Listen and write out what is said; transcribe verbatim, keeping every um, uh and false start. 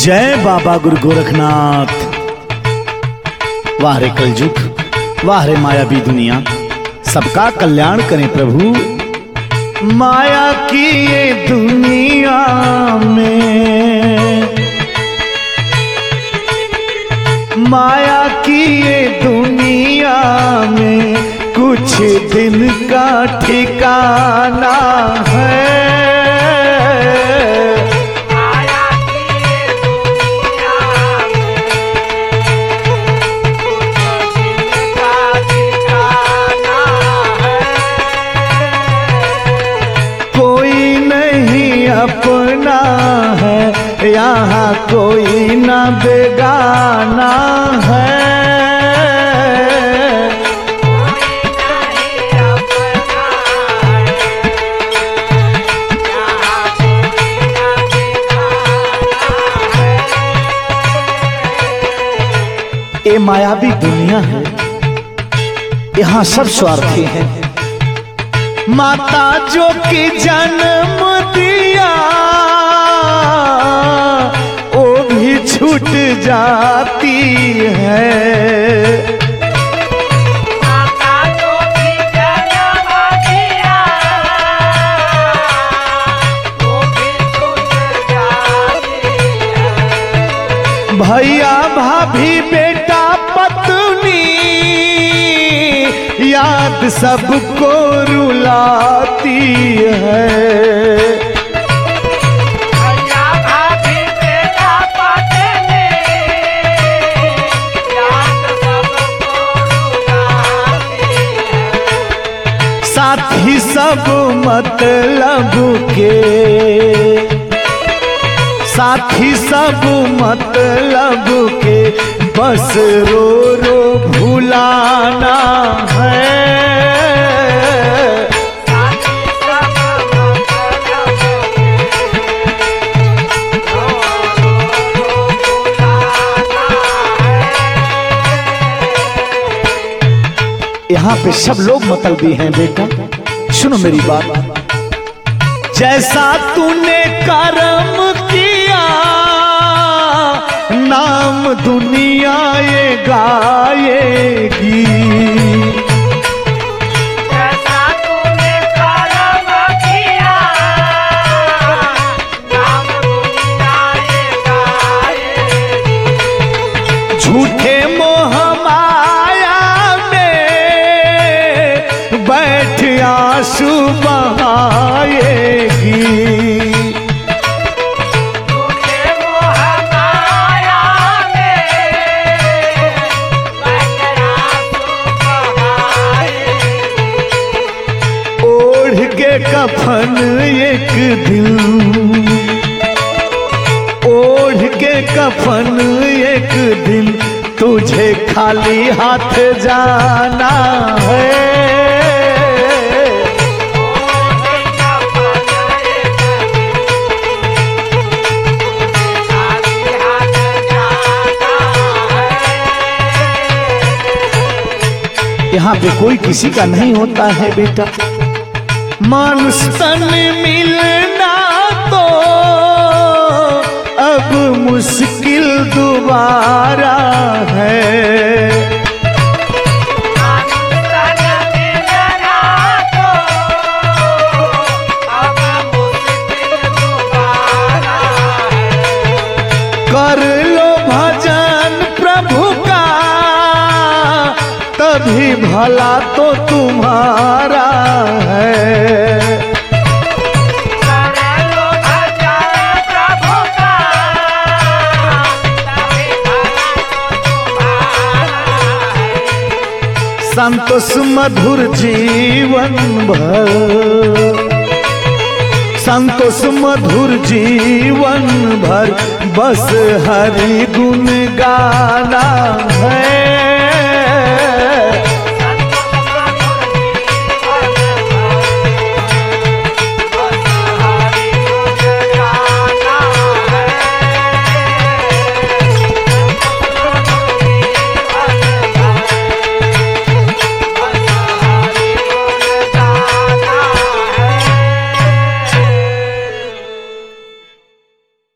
जय बाबा गुरु गोरखनाथ। वाह रे कलयुग, वाह रे मायावी दुनिया, सबका कल्याण करें प्रभु। माया की ये दुनिया में, माया की ये दुनिया में कुछ दिन का ठिकाना है। अपना है यहाँ कोई ना बेगाना है। ये मायावी दुनिया है, यहाँ सब स्वार्थी हैं। माता जो कि जन्म दिया वो भी छूट जाती है। माता जो कि जन्म दिया वो भी छूट जाती है। भैया भाभी बेटा पत्नी याद सबको रुलाती है। भैया भाभी बेटा पत्नी याद सबको रुलाती है। साथी सब मतलब के, साथी सब मतलब के बस रो रो भुलाना है। यहाँ पे सब लोग मतलबी हैं बेटा, सुनो मेरी बात। जैसा तूने कर्म किया नाम दुनिया ये गाएगी। जैसा तूने कर्म किया नाम दुनिया ये गाएगी। झूठे मोह माया में बैठ आंसू बहाएगी। कफन एक दिन, ओढ़ के कफन एक दिन तुझे खाली हाथ जाना है। यहाँ पे कोई किसी का नहीं होता है बेटा। मानुष तन मिलना तो अब मुश्किल दोबारा है। मानुष तन मिलना तो अब मुश्किल दोबारा है। कर लो भजन प्रभु का तभी भला तो तुम्हारा है। संतोष मधुर जीवन भर, संतोष मधुर जीवन भर बस हरि गुण गाना है।